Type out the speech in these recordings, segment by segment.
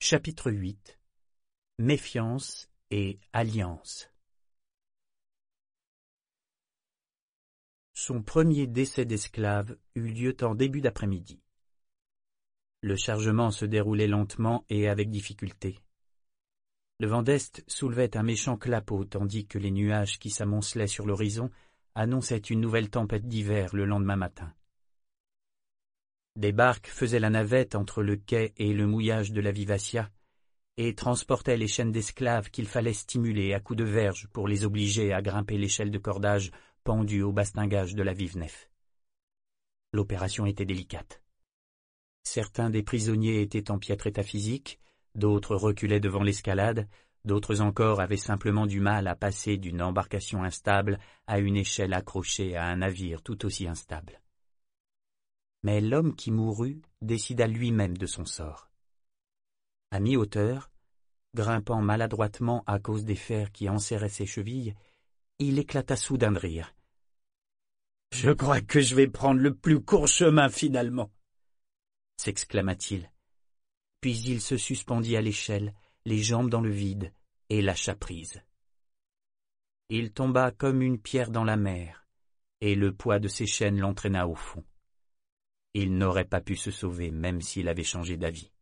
Chapitre 8 Méfiance et alliance. Son premier décès d'esclave eut lieu en début d'après-midi. Le chargement se déroulait lentement et avec difficulté. Le vent d'est soulevait un méchant clapot tandis que les nuages qui s'amoncelaient sur l'horizon annonçaient une nouvelle tempête d'hiver le lendemain matin. Des barques faisaient la navette entre le quai et le mouillage de la Vivacia et transportaient les chaînes d'esclaves qu'il fallait stimuler à coups de verge pour les obliger à grimper l'échelle de cordage pendue au bastingage de la vive nef. L'opération était délicate. Certains des prisonniers étaient en piètre état physique, d'autres reculaient devant l'escalade, d'autres encore avaient simplement du mal à passer d'une embarcation instable à une échelle accrochée à un navire tout aussi instable. Mais l'homme qui mourut décida lui-même de son sort. À mi-hauteur, grimpant maladroitement à cause des fers qui enserraient ses chevilles, il éclata soudain de rire. « Je crois que je vais prendre le plus court chemin finalement !» s'exclama-t-il. Puis il se suspendit à l'échelle, les jambes dans le vide, et lâcha prise. Il tomba comme une pierre dans la mer, et le poids de ses chaînes l'entraîna au fond. Il n'aurait pas pu se sauver même s'il avait changé d'avis.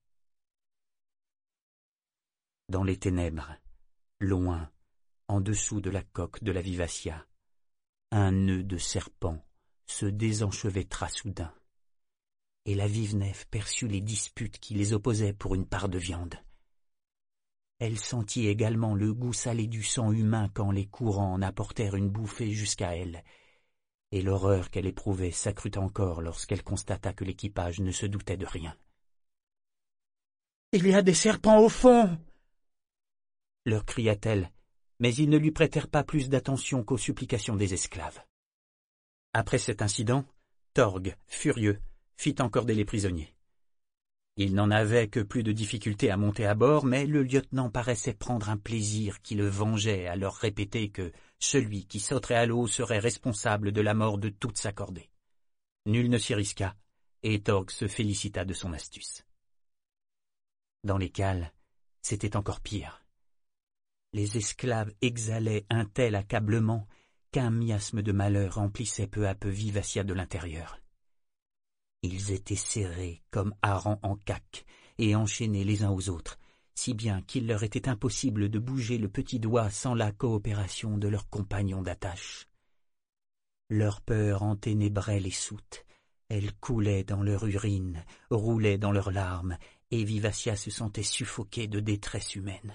Dans les ténèbres, loin, en dessous de la coque de la Vivacia, un nœud de serpent se désenchevêtra soudain, et la vive nef perçut les disputes qui les opposaient pour une part de viande. Elle sentit également le goût salé du sang humain quand les courants en apportèrent une bouffée jusqu'à elle, et l'horreur qu'elle éprouvait s'accrut encore lorsqu'elle constata que l'équipage ne se doutait de rien. « Il y a des serpents au fond !» leur cria-t-elle, mais ils ne lui prêtèrent pas plus d'attention qu'aux supplications des esclaves. Après cet incident, Torg, furieux, fit encorder les prisonniers. Il n'en avait que plus de difficulté à monter à bord, mais le lieutenant paraissait prendre un plaisir qui le vengeait à leur répéter que celui qui sauterait à l'eau serait responsable de la mort de toute sa cordée. Nul ne s'y risqua, et Torg se félicita de son astuce. Dans les cales, c'était encore pire. Les esclaves exhalaient un tel accablement qu'un miasme de malheur emplissait peu à peu Vivacia de l'intérieur. Ils étaient serrés comme harengs en caque et enchaînés les uns aux autres, si bien qu'il leur était impossible de bouger le petit doigt sans la coopération de leurs compagnons d'attache. Leur peur enténébrait les soutes, elles coulaient dans leur urine, roulaient dans leurs larmes, et Vivacia se sentait suffoquée de détresse humaine.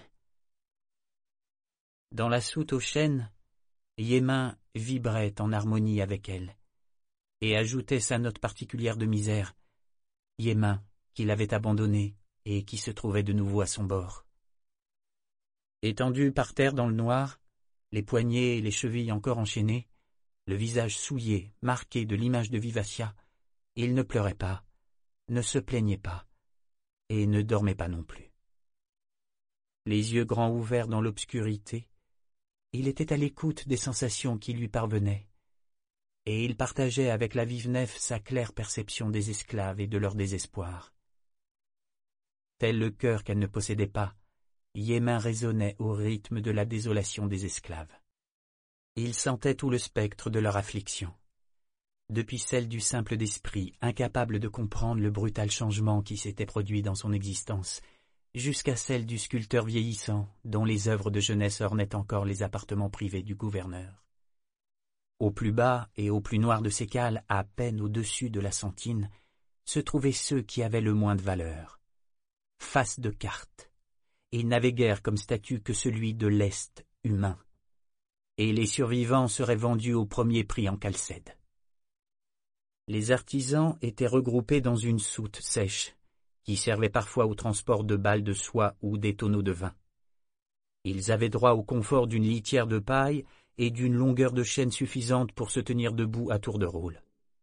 Dans la soute aux chaînes, Yémin vibrait en harmonie avec elle, et ajoutait sa note particulière de misère, Yémin, qui l'avait abandonné et qui se trouvait de nouveau à son bord. Étendu par terre dans le noir, les poignets et les chevilles encore enchaînées, le visage souillé, marqué de l'image de Vivacia, il ne pleurait pas, ne se plaignait pas, et ne dormait pas non plus. Les yeux grands ouverts dans l'obscurité, il était à l'écoute des sensations qui lui parvenaient, et il partageait avec la vive nef sa claire perception des esclaves et de leur désespoir. Tel le cœur qu'elle ne possédait pas, Yémin résonnait au rythme de la désolation des esclaves. Il sentait tout le spectre de leur affliction, depuis celle du simple d'esprit, incapable de comprendre le brutal changement qui s'était produit dans son existence, jusqu'à celle du sculpteur vieillissant, dont les œuvres de jeunesse ornaient encore les appartements privés du gouverneur. Au plus bas et au plus noir de ces cales, à peine au-dessus de la sentine, se trouvaient ceux qui avaient le moins de valeur. Face de carte, ils n'avaient guère comme statut que celui de lest humain, et les survivants seraient vendus au premier prix en Chalcède. Les artisans étaient regroupés dans une soute sèche, qui servait parfois au transport de balles de soie ou des tonneaux de vin. Ils avaient droit au confort d'une litière de paille et d'une longueur de chaîne suffisante pour se tenir debout à tour de rôle.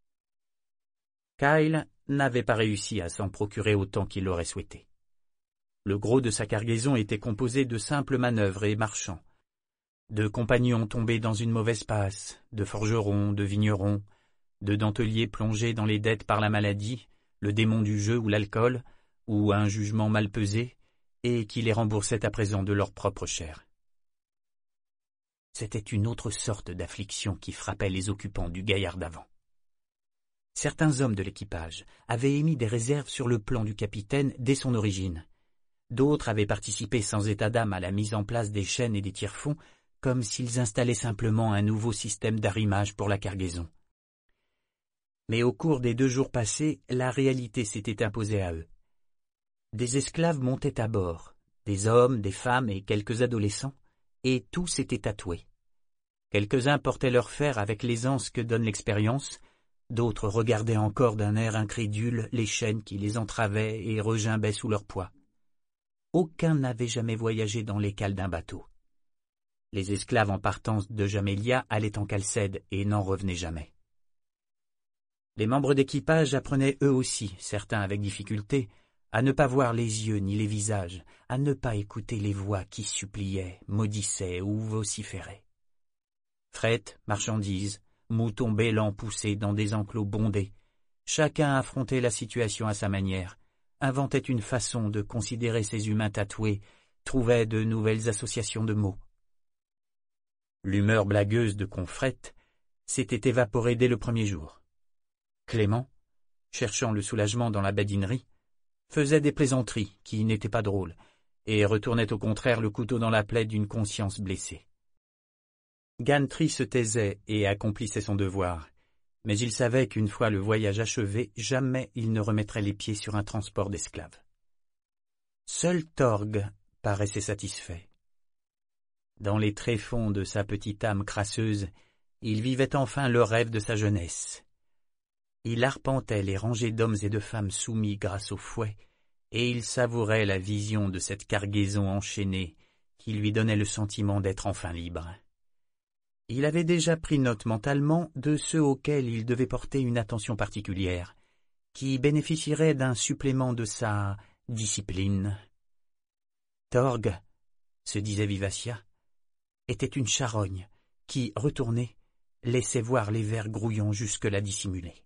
Kyle n'avait pas réussi à s'en procurer autant qu'il l'aurait souhaité. Le gros de sa cargaison était composé de simples manœuvres et marchands, de compagnons tombés dans une mauvaise passe, de forgerons, de vignerons, de denteliers plongés dans les dettes par la maladie, le démon du jeu ou l'alcool, ou un jugement mal pesé, et qui les remboursait à présent de leur propre chair. C'était une autre sorte d'affliction qui frappait les occupants du gaillard d'avant. Certains hommes de l'équipage avaient émis des réserves sur le plan du capitaine dès son origine. D'autres avaient participé sans état d'âme à la mise en place des chaînes et des tire-fonds, comme s'ils installaient simplement un nouveau système d'arrimage pour la cargaison. Mais au cours des 2 jours passés, la réalité s'était imposée à eux. Des esclaves montaient à bord, des hommes, des femmes et quelques adolescents, et tous étaient tatoués. Quelques-uns portaient leur fer avec l'aisance que donne l'expérience, d'autres regardaient encore d'un air incrédule les chaînes qui les entravaient et regimbaient sous leur poids. Aucun n'avait jamais voyagé dans les cales d'un bateau. Les esclaves en partance de Jamélia allaient en Chalcède et n'en revenaient jamais. Les membres d'équipage apprenaient eux aussi, certains avec difficulté, à ne pas voir les yeux ni les visages, à ne pas écouter les voix qui suppliaient, maudissaient ou vociféraient. Fret, marchandises, moutons bêlants poussés dans des enclos bondés, chacun affrontait la situation à sa manière, inventait une façon de considérer ces humains tatoués, trouvait de nouvelles associations de mots. L'humeur blagueuse de Confret s'était évaporée dès le premier jour. Clément, cherchant le soulagement dans la badinerie, faisait des plaisanteries qui n'étaient pas drôles, et retournait au contraire le couteau dans la plaie d'une conscience blessée. Gantry se taisait et accomplissait son devoir, mais il savait qu'une fois le voyage achevé, jamais il ne remettrait les pieds sur un transport d'esclaves. Seul Torg paraissait satisfait. Dans les tréfonds de sa petite âme crasseuse, il vivait enfin le rêve de sa jeunesse. Il arpentait les rangées d'hommes et de femmes soumis grâce au fouet, et il savourait la vision de cette cargaison enchaînée qui lui donnait le sentiment d'être enfin libre. Il avait déjà pris note mentalement de ceux auxquels il devait porter une attention particulière, qui bénéficieraient d'un supplément de sa discipline. Torg, se disait Vivacia, était une charogne qui, retournée, laissait voir les vers grouillants jusque-là dissimulés.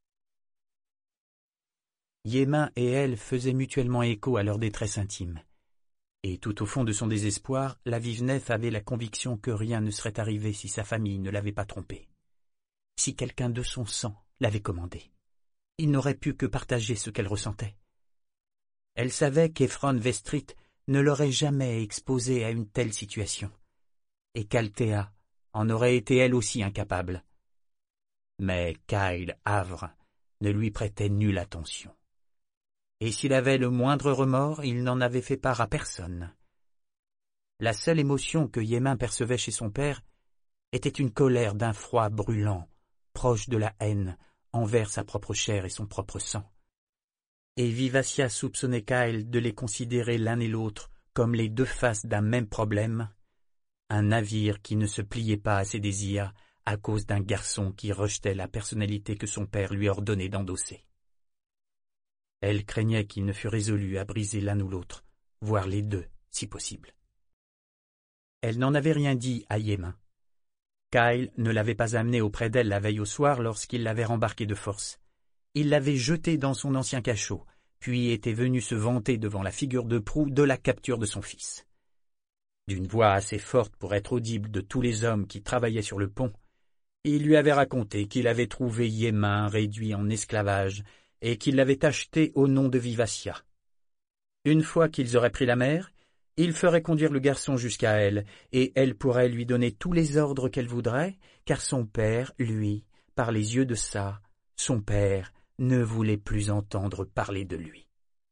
Yémin et elle faisaient mutuellement écho à leur détresse intime. Et tout au fond de son désespoir, la vive Nef avait la conviction que rien ne serait arrivé si sa famille ne l'avait pas trompé. Si quelqu'un de son sang l'avait commandé, il n'aurait pu que partager ce qu'elle ressentait. Elle savait qu'Ephron Vestrit ne l'aurait jamais exposée à une telle situation, et qu'Althea en aurait été elle aussi incapable. Mais Kyle Havre ne lui prêtait nulle attention. Et s'il avait le moindre remords, il n'en avait fait part à personne. La seule émotion que Yémin percevait chez son père était une colère d'un froid brûlant, proche de la haine, envers sa propre chair et son propre sang. Et Vivacia soupçonnait Kyle de les considérer l'un et l'autre comme les 2 faces d'un même problème, un navire qui ne se pliait pas à ses désirs à cause d'un garçon qui rejetait la personnalité que son père lui ordonnait d'endosser. Elle craignait qu'il ne fût résolu à briser l'un ou l'autre, voire les 2, si possible. Elle n'en avait rien dit à Yémin. Kyle ne l'avait pas amenée auprès d'elle la veille au soir lorsqu'il l'avait rembarquée de force. Il l'avait jetée dans son ancien cachot, puis était venu se vanter devant la figure de proue de la capture de son fils. D'une voix assez forte pour être audible de tous les hommes qui travaillaient sur le pont, il lui avait raconté qu'il avait trouvé Yémin réduit en esclavage et qu'il l'avait acheté au nom de Vivacia. Une fois qu'ils auraient pris la mer, il ferait conduire le garçon jusqu'à elle, et elle pourrait lui donner tous les ordres qu'elle voudrait, car son père, lui, par les yeux de ça, son père ne voulait plus entendre parler de lui.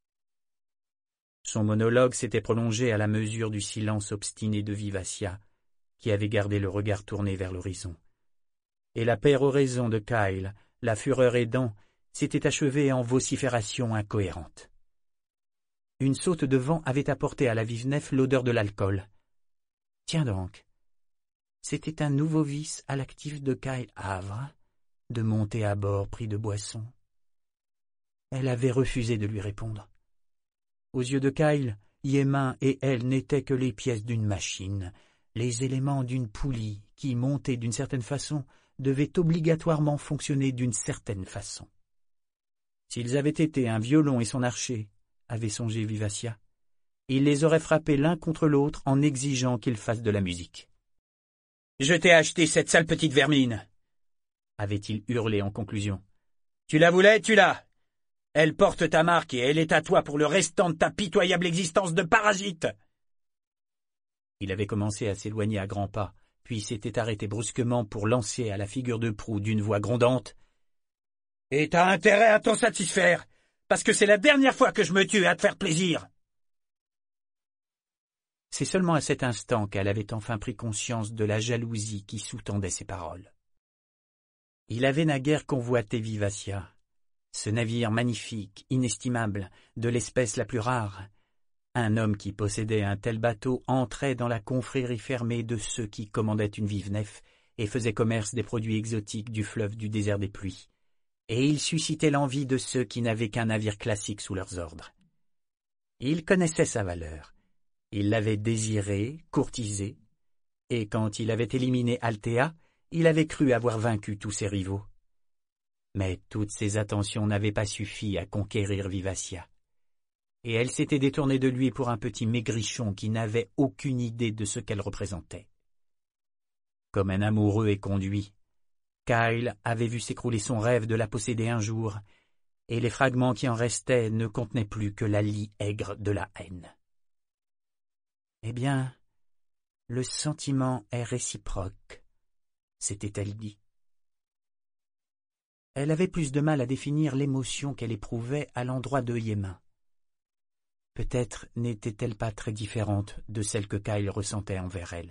Son monologue s'était prolongé à la mesure du silence obstiné de Vivacia, qui avait gardé le regard tourné vers l'horizon. Et la péroraison de Kyle, la fureur aidant, s'était achevée en vociférations incohérentes. Une saute de vent avait apporté à la vive Nef l'odeur de l'alcool. Tiens donc, c'était un nouveau vice à l'actif de Kyle Havre, de monter à bord pris de boisson. Elle avait refusé de lui répondre. Aux yeux de Kyle, Yémin et elle n'étaient que les pièces d'une machine, les éléments d'une poulie qui, montée d'une certaine façon, devait obligatoirement fonctionner d'une certaine façon. S'ils avaient été un violon et son archer, avait songé Vivacia, il les aurait frappés l'un contre l'autre en exigeant qu'ils fassent de la musique. « Je t'ai acheté cette sale petite vermine !» avait-il hurlé en conclusion. « Tu la voulais, tu l'as. Elle porte ta marque et elle est à toi pour le restant de ta pitoyable existence de parasite !» Il avait commencé à s'éloigner à grands pas, puis s'était arrêté brusquement pour lancer à la figure de proue d'une voix grondante. « Et t'as intérêt à t'en satisfaire, parce que c'est la dernière fois que je me tue à te faire plaisir !» C'est seulement à cet instant qu'elle avait enfin pris conscience de la jalousie qui sous-tendait ses paroles. Il avait naguère convoité Vivacia, ce navire magnifique, inestimable, de l'espèce la plus rare. Un homme qui possédait un tel bateau entrait dans la confrérie fermée de ceux qui commandaient une vive nef et faisaient commerce des produits exotiques du fleuve du désert des pluies. Et il suscitait l'envie de ceux qui n'avaient qu'un navire classique sous leurs ordres. Il connaissait sa valeur. Il l'avait désiré, courtisé, et quand il avait éliminé Althea, il avait cru avoir vaincu tous ses rivaux. Mais toutes ces attentions n'avaient pas suffi à conquérir Vivacia, et elle s'était détournée de lui pour un petit maigrichon qui n'avait aucune idée de ce qu'elle représentait. Comme un amoureux éconduit, Kyle avait vu s'écrouler son rêve de la posséder un jour, et les fragments qui en restaient ne contenaient plus que la lie aigre de la haine. Eh bien, le sentiment est réciproque, s'était-elle dit. Elle avait plus de mal à définir l'émotion qu'elle éprouvait à l'endroit de Yémin. Peut-être n'était-elle pas très différente de celle que Kyle ressentait envers elle.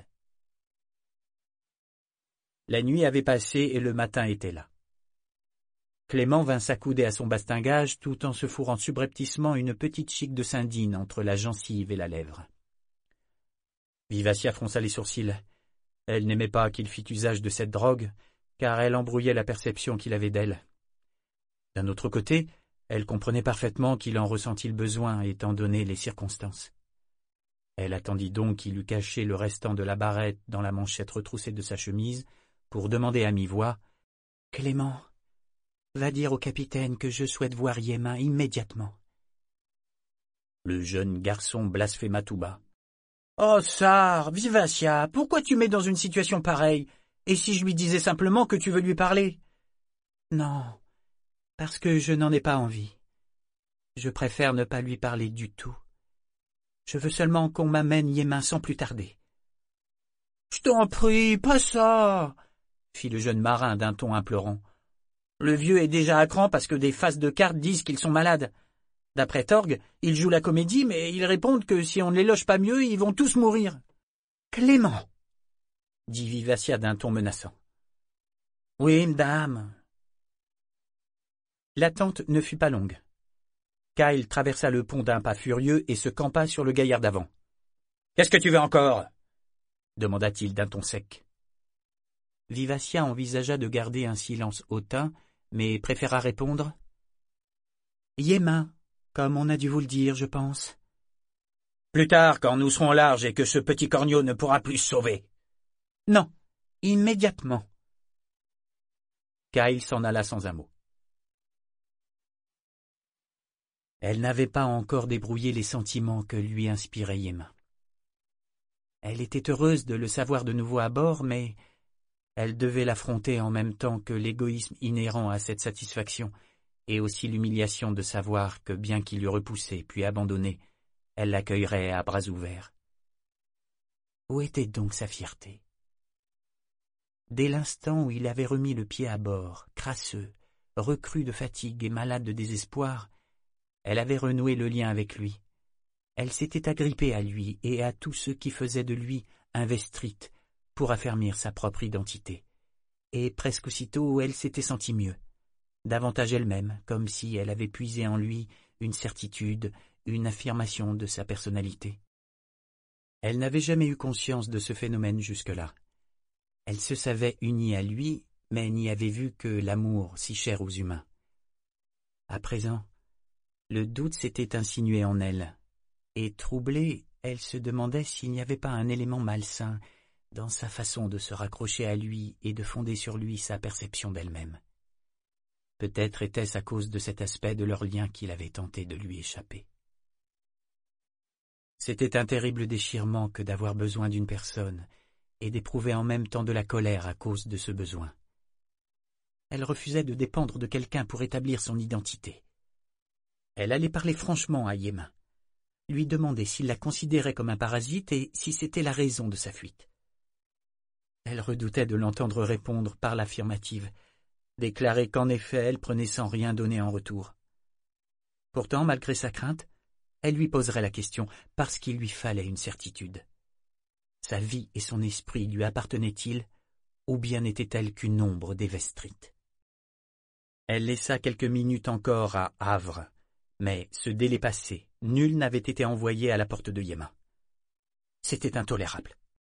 La nuit avait passé et le matin était là. Clément vint s'accouder à son bastingage tout en se fourrant subrepticement une petite chique de sardine entre la gencive et la lèvre. Vivacia fronça les sourcils. Elle n'aimait pas qu'il fît usage de cette drogue, car elle embrouillait la perception qu'il avait d'elle. D'un autre côté, elle comprenait parfaitement qu'il en ressentît le besoin, étant donné les circonstances. Elle attendit donc qu'il eût caché le restant de la barrette dans la manchette retroussée de sa chemise, pour demander à mi-voix « Clément, va dire au capitaine que je souhaite voir Yémin immédiatement. » Le jeune garçon blasphéma tout bas. « Oh, Sar, Vivacia, pourquoi tu mets dans une situation pareille? Et si je lui disais simplement que tu veux lui parler? »« Non, parce que je n'en ai pas envie. Je préfère ne pas lui parler du tout. Je veux seulement qu'on m'amène Yémin sans plus tarder. »« Je t'en prie, pas ça !» fit le jeune marin d'un ton implorant. « Le vieux est déjà à cran parce que des faces de cartes disent qu'ils sont malades. D'après Torg, ils jouent la comédie, mais ils répondent que si on ne les loge pas mieux, ils vont tous mourir. »« Clément !» dit Vivacia d'un ton menaçant. « Oui, madame. » L'attente ne fut pas longue. Kyle traversa le pont d'un pas furieux et se campa sur le gaillard d'avant. « Qu'est-ce que tu veux encore ?» demanda-t-il d'un ton sec. Vivacia envisagea de garder un silence hautain, mais préféra répondre « Yémin, comme on a dû vous le dire, je pense. »« Plus tard, quand nous serons au large et que ce petit corneau ne pourra plus se sauver. »« Non, immédiatement. » Kyle s'en alla sans un mot. Elle n'avait pas encore débrouillé les sentiments que lui inspirait Yémin. Elle était heureuse de le savoir de nouveau à bord, mais elle devait l'affronter en même temps que l'égoïsme inhérent à cette satisfaction, et aussi l'humiliation de savoir que bien qu'il l'eût repoussée puis abandonnée, elle l'accueillerait à bras ouverts. Où était donc sa fierté? Dès l'instant où il avait remis le pied à bord, crasseux, recru de fatigue et malade de désespoir, elle avait renoué le lien avec lui. Elle s'était agrippée à lui et à tout ce qui faisait de lui un Vestrit pour affermir sa propre identité. Et presque aussitôt, elle s'était sentie mieux, davantage elle-même, comme si elle avait puisé en lui une certitude, une affirmation de sa personnalité. Elle n'avait jamais eu conscience de ce phénomène jusque-là. Elle se savait unie à lui, mais n'y avait vu que l'amour si cher aux humains. À présent, le doute s'était insinué en elle, et troublée, elle se demandait s'il n'y avait pas un élément malsain dans sa façon de se raccrocher à lui et de fonder sur lui sa perception d'elle-même. Peut-être était-ce à cause de cet aspect de leur lien qu'il avait tenté de lui échapper. C'était un terrible déchirement que d'avoir besoin d'une personne et d'éprouver en même temps de la colère à cause de ce besoin. Elle refusait de dépendre de quelqu'un pour établir son identité. Elle allait parler franchement à Yémin, lui demander s'il la considérait comme un parasite et si c'était la raison de sa fuite. Elle redoutait de l'entendre répondre par l'affirmative, déclarer qu'en effet elle prenait sans rien donner en retour. Pourtant, malgré sa crainte, elle lui poserait la question parce qu'il lui fallait une certitude. Sa vie et son esprit lui appartenaient-ils, ou bien n'était-elle qu'une ombre des Vestrites? Elle laissa quelques minutes encore à Havre, mais ce délai passé, nul n'avait été envoyé à la porte de Yémin. C'était intolérable.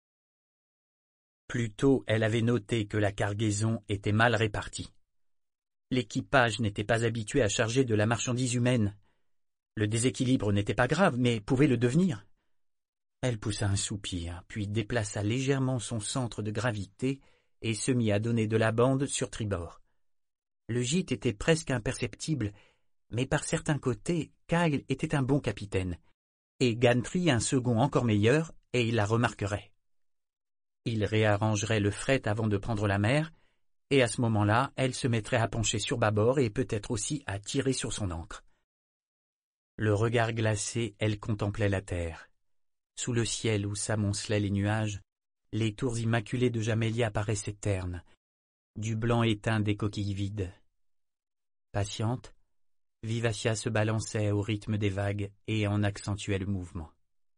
Plus tôt, elle avait noté que la cargaison était mal répartie. L'équipage n'était pas habitué à charger de la marchandise humaine. Le déséquilibre n'était pas grave, mais pouvait le devenir. Elle poussa un soupir, puis déplaça légèrement son centre de gravité et se mit à donner de la bande sur tribord. Le gîte était presque imperceptible, mais par certains côtés, Kyle était un bon capitaine, et Gantry un second encore meilleur, et il la remarquerait. Il réarrangerait le fret avant de prendre la mer, et à ce moment-là, elle se mettrait à pencher sur bâbord et peut-être aussi à tirer sur son ancre. Le regard glacé, elle contemplait la terre. Sous le ciel où s'amoncelaient les nuages, les tours immaculées de Jamélia paraissaient ternes, du blanc éteint des coquilles vides. Patiente, Vivacia se balançait au rythme des vagues et en accentuait le mouvement.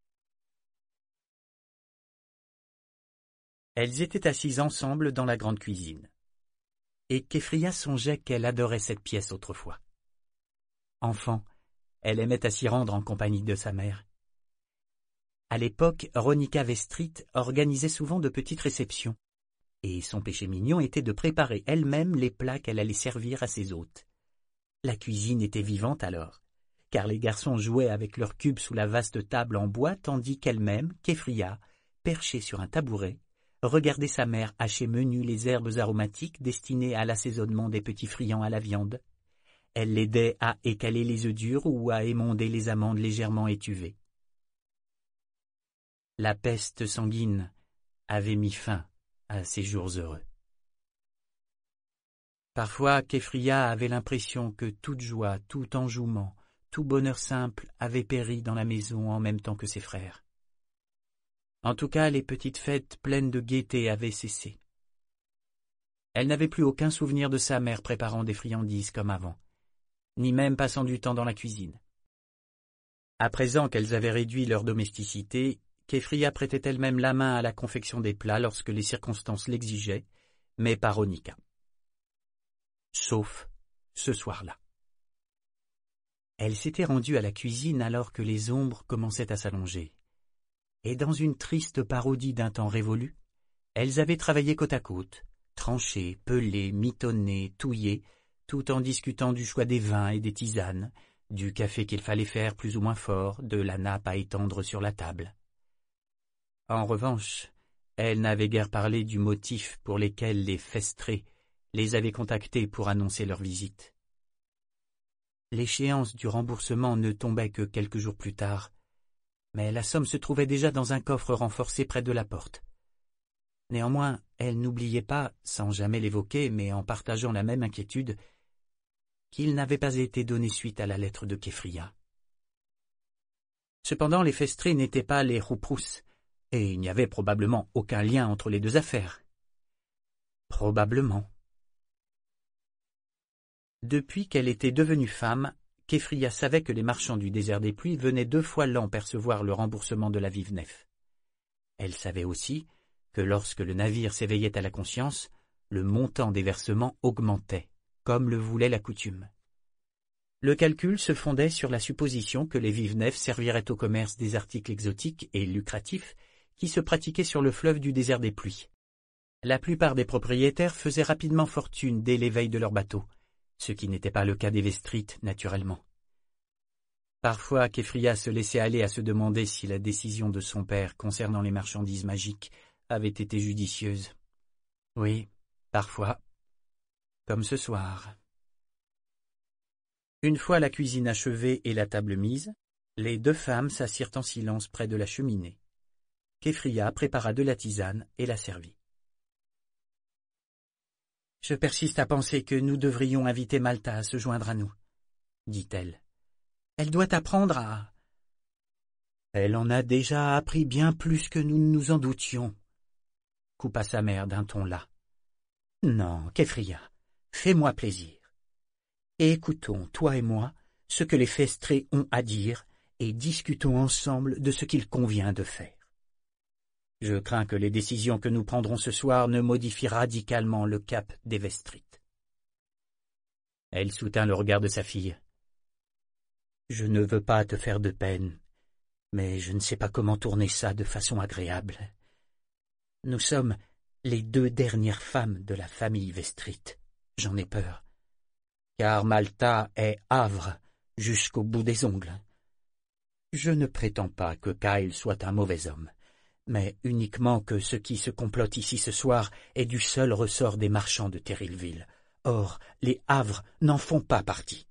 Elles étaient assises ensemble dans la grande cuisine. Et Kéfria songeait qu'elle adorait cette pièce autrefois. Enfant, elle aimait à s'y rendre en compagnie de sa mère. À l'époque, Ronica Vestrit organisait souvent de petites réceptions, et son péché mignon était de préparer elle-même les plats qu'elle allait servir à ses hôtes. La cuisine était vivante alors, car les garçons jouaient avec leurs cubes sous la vaste table en bois, tandis qu'elle-même, Kéfria, perchée sur un tabouret, regardait sa mère hacher menu les herbes aromatiques destinées à l'assaisonnement des petits friands à la viande. Elle l'aidait à écaler les œufs durs ou à émonder les amandes légèrement étuvées. La peste sanguine avait mis fin à ces jours heureux. Parfois, Kéfria avait l'impression que toute joie, tout enjouement, tout bonheur simple avait péri dans la maison en même temps que ses frères. En tout cas, les petites fêtes pleines de gaieté avaient cessé. Elle n'avait plus aucun souvenir de sa mère préparant des friandises comme avant, ni même passant du temps dans la cuisine. À présent qu'elles avaient réduit leur domesticité, Kéfria prêtait elle-même la main à la confection des plats lorsque les circonstances l'exigeaient, mais pas Ronica. Sauf ce soir-là. Elle s'était rendue à la cuisine alors que les ombres commençaient à s'allonger. Et dans une triste parodie d'un temps révolu, elles avaient travaillé côte à côte, tranché, pelé, mitonné, touillé, tout en discutant du choix des vins et des tisanes, du café qu'il fallait faire plus ou moins fort, de la nappe à étendre sur la table. En revanche, elle n'avait guère parlé du motif pour lequel les festrés les avaient contactés pour annoncer leur visite. L'échéance du remboursement ne tombait que quelques jours plus tard, mais la somme se trouvait déjà dans un coffre renforcé près de la porte. Néanmoins, elle n'oubliait pas, sans jamais l'évoquer, mais en partageant la même inquiétude, qu'il n'avait pas été donné suite à la lettre de Kéfria. Cependant, les festrés n'étaient pas les Rouprous, et il n'y avait probablement aucun lien entre les deux affaires. Probablement. Depuis qu'elle était devenue femme, Kéfria savait que les marchands du désert des pluies venaient 2 fois l'an percevoir le remboursement de la vive nef. Elle savait aussi que lorsque le navire s'éveillait à la conscience, le montant des versements augmentait, comme le voulait la coutume. Le calcul se fondait sur la supposition que les vives nefs serviraient au commerce des articles exotiques et lucratifs qui se pratiquaient sur le fleuve du désert des pluies. La plupart des propriétaires faisaient rapidement fortune dès l'éveil de leur bateau, ce qui n'était pas le cas des Vestrites, naturellement. Parfois, Kéfria se laissait aller à se demander si la décision de son père concernant les marchandises magiques avait été judicieuse. Oui, parfois, comme ce soir. Une fois la cuisine achevée et la table mise, Les deux femmes s'assirent en silence près de la cheminée. Képhria prépara de la tisane et la servit. « Je persiste à penser que nous devrions inviter Malta à se joindre à nous, » dit-elle. « Elle doit apprendre à... » « Elle en a déjà appris bien plus que nous ne nous en doutions, » coupa sa mère d'un ton las. « Non, Képhria, fais-moi plaisir. Écoutons, toi et moi, ce que les festrés ont à dire et discutons ensemble de ce qu'il convient de faire. Je crains que les décisions que nous prendrons ce soir ne modifient radicalement le cap des Vestrites. » Elle soutint le regard de sa fille. « Je ne veux pas te faire de peine, mais je ne sais pas comment tourner ça de façon agréable. Nous sommes les deux dernières femmes de la famille Vestrite. J'en ai peur, car Malta est havre jusqu'au bout des ongles. Je ne prétends pas que Kyle soit un mauvais homme, mais uniquement que ce qui se complote ici ce soir est du seul ressort des marchands de Terrillville. Or, les havres n'en font pas partie.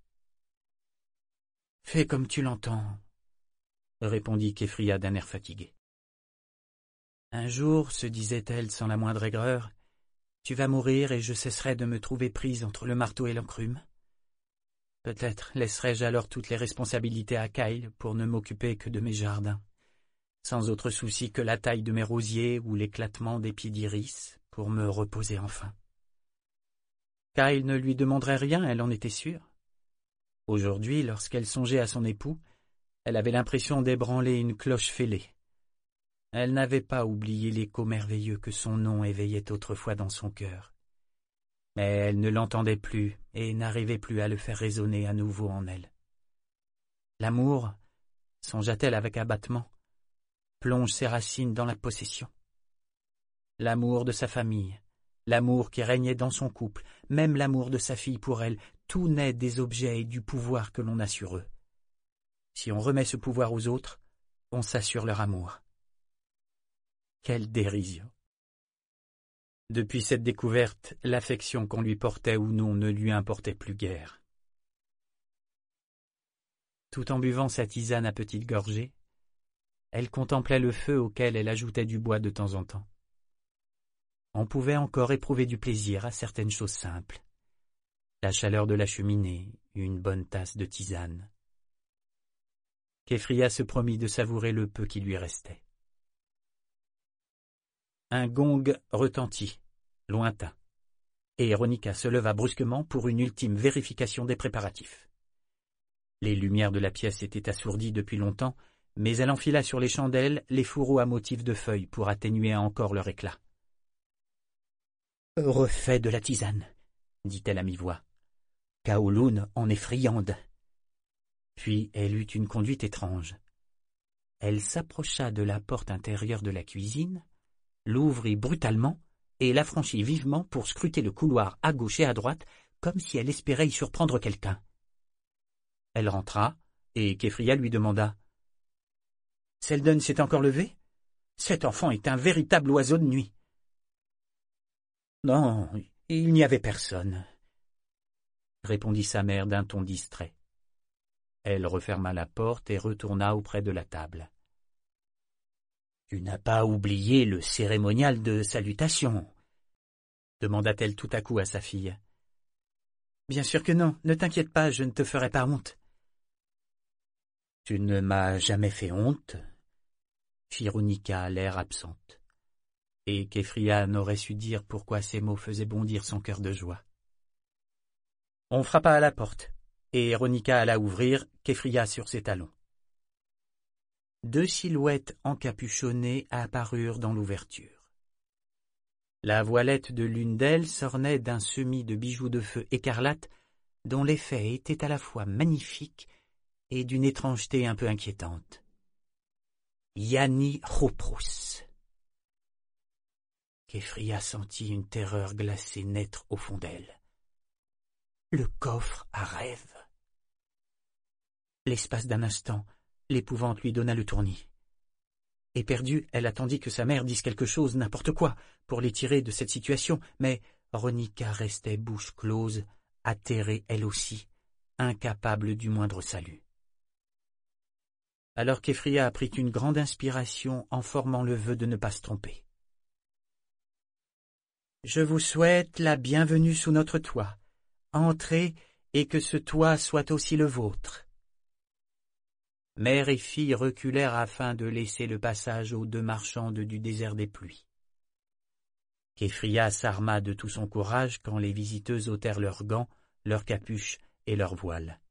« Fais comme tu l'entends, » répondit Képhria d'un air fatigué. « Un jour, se disait-elle sans la moindre aigreur, tu vas mourir et je cesserai de me trouver prise entre le marteau et l'enclume. Peut-être laisserai-je alors toutes les responsabilités à Kyle pour ne m'occuper que de mes jardins, sans autre souci que la taille de mes rosiers ou l'éclatement des pieds d'iris pour me reposer enfin. Kyle ne lui demanderait rien, elle en était sûre. Aujourd'hui, lorsqu'elle songeait à son époux, elle avait l'impression d'ébranler une cloche fêlée. Elle n'avait pas oublié l'écho merveilleux que son nom éveillait autrefois dans son cœur. Mais elle ne l'entendait plus et n'arrivait plus à le faire résonner à nouveau en elle. L'amour, songea-t-elle avec abattement, plonge ses racines dans la possession. L'amour de sa famille, l'amour qui régnait dans son couple, même l'amour de sa fille pour elle, tout naît des objets et du pouvoir que l'on a sur eux. Si on remet ce pouvoir aux autres, on s'assure leur amour. Quelle dérision! Depuis cette découverte, l'affection qu'on lui portait ou non ne lui importait plus guère. Tout en buvant sa tisane à petites gorgées, elle contemplait le feu auquel elle ajoutait du bois de temps en temps. On pouvait encore éprouver du plaisir à certaines choses simples. La chaleur de la cheminée, une bonne tasse de tisane. Képhria se promit de savourer le peu qui lui restait. Un gong retentit, lointain, et Ronica se leva brusquement pour une ultime vérification des préparatifs. Les lumières de la pièce étaient assourdies depuis longtemps, mais elle enfila sur les chandelles les fourreaux à motifs de feuilles pour atténuer encore leur éclat. « Refais de la tisane, » dit-elle à mi-voix. « Kowloon en est friande. » Puis elle eut une conduite étrange. Elle s'approcha de la porte intérieure de la cuisine, l'ouvrit brutalement et la franchit vivement pour scruter le couloir à gauche et à droite, comme si elle espérait y surprendre quelqu'un. Elle rentra, et Képhria lui demanda « Selden s'est encore levé? Cet enfant est un véritable oiseau de nuit. » « Non, il n'y avait personne, » répondit sa mère d'un ton distrait. Elle referma la porte et retourna auprès de la table. « Tu n'as pas oublié le cérémonial de salutation ?» demanda-t-elle tout à coup à sa fille. « Bien sûr que non, ne t'inquiète pas, je ne te ferai pas honte. »« Tu ne m'as jamais fait honte ?» fit Ronica à l'air absente. Et Képhria n'aurait su dire pourquoi ces mots faisaient bondir son cœur de joie. On frappa à la porte, et Ronica alla ouvrir, Képhria sur ses talons. Deux silhouettes encapuchonnées apparurent dans l'ouverture. La voilette de l'une d'elles s'ornait d'un semis de bijoux de feu écarlate dont l'effet était à la fois magnifique et d'une étrangeté un peu inquiétante. Yanni Roprous. Képhria sentit une terreur glacée naître au fond d'elle. Le coffre à rêve. L'espace d'un instant, l'épouvante lui donna le tournis. Éperdue, elle attendit que sa mère dise quelque chose, n'importe quoi, pour les tirer de cette situation, mais Ronica restait bouche close, atterrée elle aussi, incapable du moindre salut. Alors qu'Ephria apprit une grande inspiration en formant le vœu de ne pas se tromper. « Je vous souhaite la bienvenue sous notre toit. Entrez et que ce toit soit aussi le vôtre. » Mère et fille reculèrent afin de laisser le passage aux 2 marchandes du désert des pluies. Képhria s'arma de tout son courage quand les visiteuses ôtèrent leurs gants, leurs capuches et leurs voiles.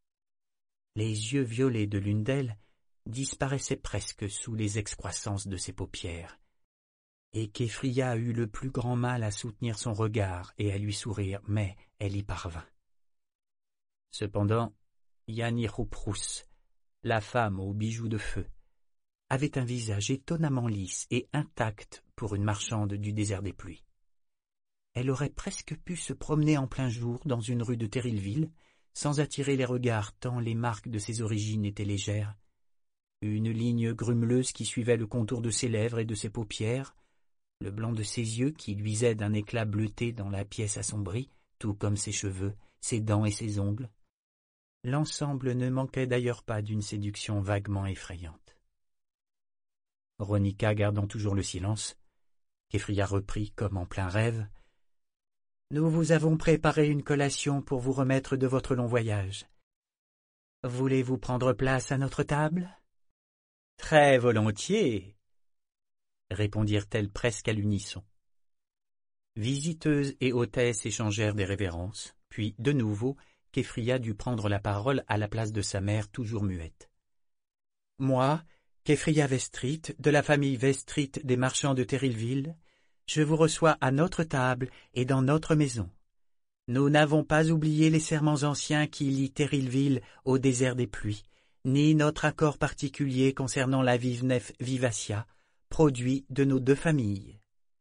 Les yeux violets de l'une d'elles disparaissaient presque sous les excroissances de ses paupières, et Képhria eut le plus grand mal à soutenir son regard et à lui sourire, mais elle y parvint. Cependant, Yanni-Rouprous, la femme aux bijoux de feu, avait un visage étonnamment lisse et intact pour une marchande du désert des pluies. Elle aurait presque pu se promener en plein jour dans une rue de Terrillville, sans attirer les regards tant les marques de ses origines étaient légères. Une ligne grumeleuse qui suivait le contour de ses lèvres et de ses paupières, le blanc de ses yeux qui luisait d'un éclat bleuté dans la pièce assombrie, tout comme ses cheveux, ses dents et ses ongles. L'ensemble ne manquait d'ailleurs pas d'une séduction vaguement effrayante. Ronika gardant toujours le silence, Képhria reprit comme en plein rêve. « Nous vous avons préparé une collation pour vous remettre de votre long voyage. Voulez-vous prendre place à notre table ?»« Très volontiers » répondirent-elles presque à l'unisson. Visiteuses et hôtesses échangèrent des révérences, puis, de nouveau, Képhria dut prendre la parole à la place de sa mère toujours muette. « Moi, Képhria Vestrit, de la famille Vestrit des marchands de Terrillville, je vous reçois à notre table et dans notre maison. Nous n'avons pas oublié les serments anciens qui lient Terrillville au désert des pluies, ni notre accord particulier concernant la vive nef vivacia, produit de nos 2 familles.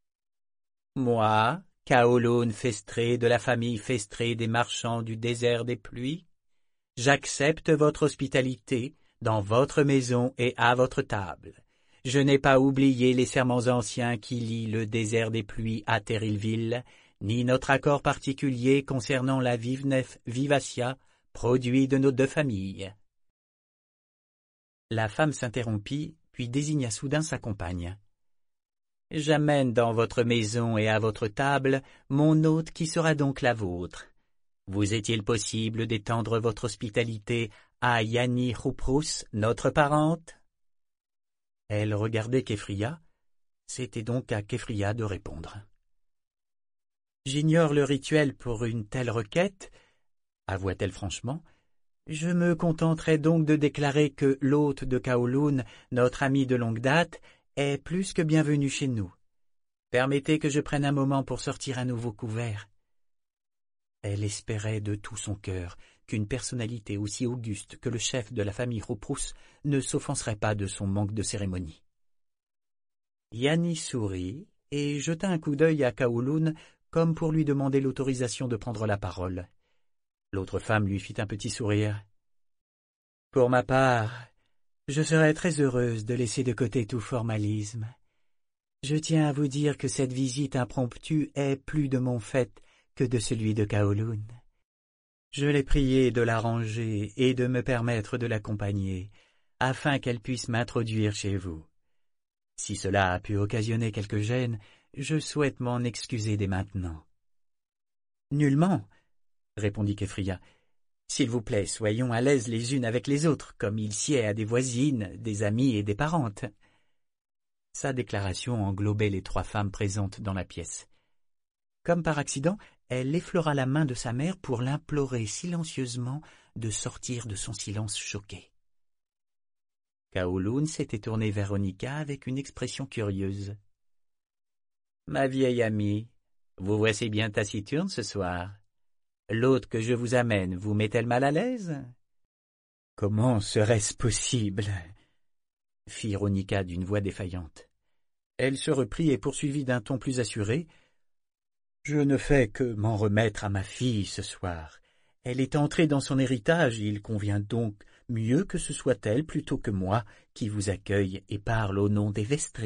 Moi, Kaolon Festré de la famille Festré des marchands du désert des pluies, j'accepte votre hospitalité dans votre maison et à votre table. Je n'ai pas oublié les serments anciens qui lient le désert des pluies à Terrillville, ni notre accord particulier concernant la vive nef vivacia, produit de nos 2 familles. La femme s'interrompit, puis désigna soudain sa compagne. « J'amène dans votre maison et à votre table mon hôte qui sera donc la vôtre. Vous est-il possible d'étendre votre hospitalité à Yanni-Rouprous, notre parente ?» Elle regardait Képhria. C'était donc à Képhria de répondre. « J'ignore le rituel pour une telle requête, » avoua-t-elle franchement. « Je me contenterai donc de déclarer que l'hôte de Kowloon, notre ami de longue date, est plus que bienvenu chez nous. Permettez que je prenne un moment pour sortir un nouveau couvert. » Elle espérait de tout son cœur qu'une personnalité aussi auguste que le chef de la famille Rouprous ne s'offenserait pas de son manque de cérémonie. Yanni sourit et jeta un coup d'œil à Kowloon comme pour lui demander l'autorisation de prendre la parole. L'autre femme lui fit un petit sourire. « Pour ma part, je serais très heureuse de laisser de côté tout formalisme. Je tiens à vous dire que cette visite impromptue est plus de mon fait que de celui de Kowloon. Je l'ai priée de l'arranger et de me permettre de l'accompagner, afin qu'elle puisse m'introduire chez vous. Si cela a pu occasionner quelque gêne, je souhaite m'en excuser dès maintenant. »« Nullement, » répondit Képhria. « S'il vous plaît, soyons à l'aise les unes avec les autres, comme il sied à des voisines, des amies et des parentes. » Sa déclaration englobait les 3 femmes présentes dans la pièce. Comme par accident, elle effleura la main de sa mère pour l'implorer silencieusement de sortir de son silence choqué. Kowloon s'était tourné vers Ronika avec une expression curieuse. « Ma vieille amie, vous voici bien taciturne ce soir. L'hôte que je vous amène vous met-elle mal à l'aise ?»« Comment serait-ce possible ?» fit Ronika d'une voix défaillante. Elle se reprit et poursuivit d'un ton plus assuré. « Je ne fais que m'en remettre à ma fille ce soir. Elle est entrée dans son héritage, il convient donc mieux que ce soit elle plutôt que moi qui vous accueille et parle au nom des Vestrites. »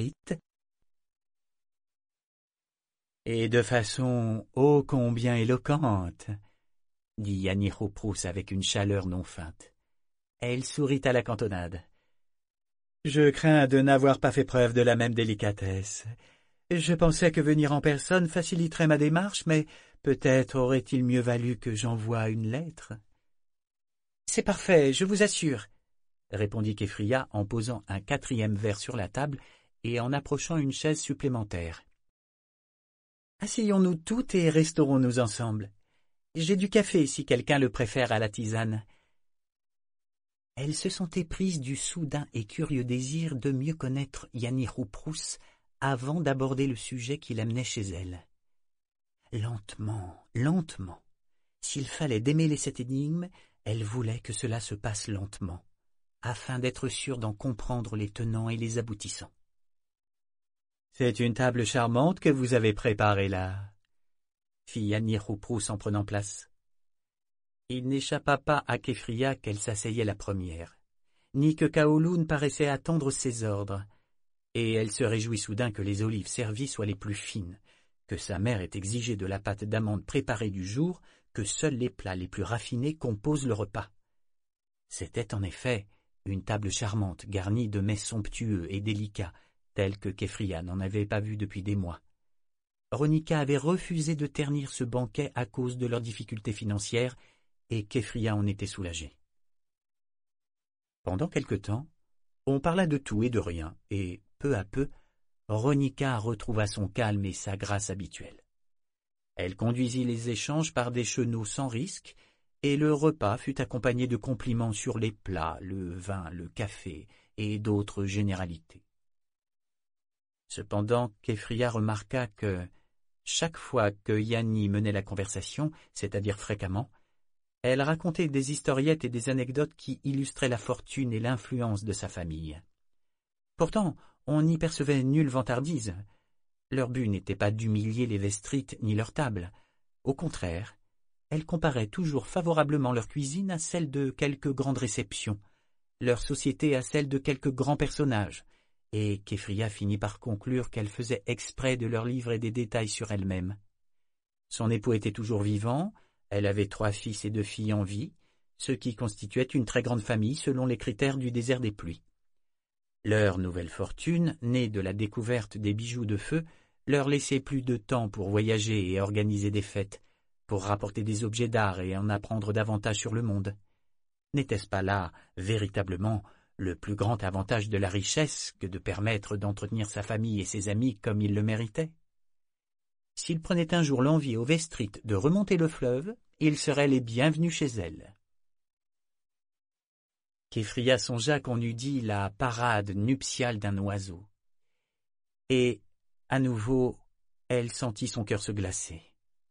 « Et de façon ô combien éloquente, » dit Yanni Rouprous avec une chaleur non feinte. Elle sourit à la cantonade. Je crains de n'avoir pas fait preuve de la même délicatesse. Je pensais que venir en personne faciliterait ma démarche, mais peut-être aurait-il mieux valu que j'envoie une lettre. C'est parfait, je vous assure, répondit Keffria en posant un 4e verre sur la table et en approchant une chaise supplémentaire. Asseyons-nous toutes et restaurons-nous ensemble. J'ai du café si quelqu'un le préfère à la tisane. Elle se sentait prise du soudain et curieux désir de mieux connaître Yanni Rouprous avant d'aborder le sujet qui l'amenait chez elle. Lentement, lentement. S'il fallait démêler cette énigme, elle voulait que cela se passe lentement, afin d'être sûre d'en comprendre les tenants et les aboutissants. « C'est une table charmante que vous avez préparée là, » fit Yanni Rouprous en prenant place. Il n'échappa pas à Keffria qu'elle s'asseyait la première, ni que Kowloon paraissait attendre ses ordres, et elle se réjouit soudain que les olives servies soient les plus fines, que sa mère ait exigé de la pâte d'amande préparée du jour, que seuls les plats les plus raffinés composent le repas. C'était en effet une table charmante, garnie de mets somptueux et délicats, tels que Keffria n'en avait pas vu depuis des mois. Ronika avait refusé de ternir ce banquet à cause de leurs difficultés financières, et Keffria en était soulagée. Pendant quelque temps, on parla de tout et de rien, et, peu à peu, Ronika retrouva son calme et sa grâce habituelle. Elle conduisit les échanges par des chenaux sans risque, et le repas fut accompagné de compliments sur les plats, le vin, le café et d'autres généralités. Cependant, Keffria remarqua que, chaque fois que Yanni menait la conversation, c'est-à-dire fréquemment, elle racontait des historiettes et des anecdotes qui illustraient la fortune et l'influence de sa famille. Pourtant, on n'y percevait nulle vantardise. Leur but n'était pas d'humilier les Vestrites ni leur table. Au contraire, elle comparait toujours favorablement leur cuisine à celle de quelques grandes réceptions, leur société à celle de quelques grands personnages, et Keffria finit par conclure qu'elle faisait exprès de leur livrer des détails sur elle-même. Son époux était toujours vivant, elle avait 3 fils et 2 filles en vie, ce qui constituait une très grande famille selon les critères du désert des pluies. Leur nouvelle fortune, née de la découverte des bijoux de feu, leur laissait plus de temps pour voyager et organiser des fêtes, pour rapporter des objets d'art et en apprendre davantage sur le monde. N'était-ce pas là, véritablement, le plus grand avantage de la richesse que de permettre d'entretenir sa famille et ses amis comme il le méritait? S'il prenait un jour l'envie aux Vestrites de remonter le fleuve, ils seraient les bienvenus chez elle. Keffria songea qu'on eût dit la parade nuptiale d'un oiseau. Et, à nouveau, elle sentit son cœur se glacer.